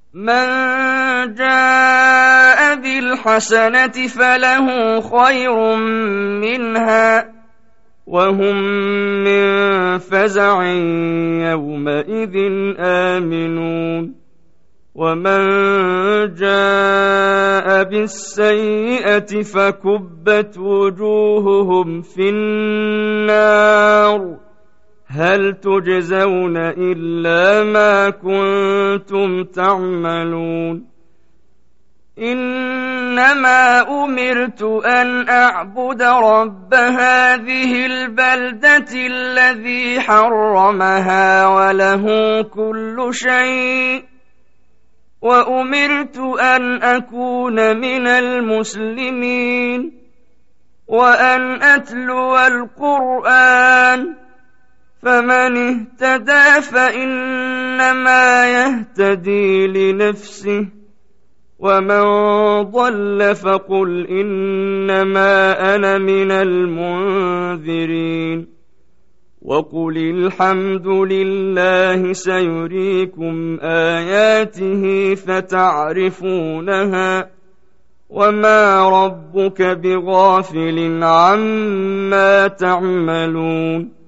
من جاء بالحسنة فله خير منها وهم من فزع يومئذ آمنون ومن جاء بالسيئة فكبت وجوههم في النار هل تجزون إلا ما كنتم تعملون إنما أمرت أن أعبد رب هذه البلدة الذي حرمها وله كل شيء وأمرت أن أكون من المسلمين وأن أتلو القرآن فمن اهتدى فإنما يهتدي لنفسه ومن ضل فقل إنما أنا من المنذرين وقل الحمد لله سيريكم آياته فتعرفونها وما ربك بغافل عما تعملون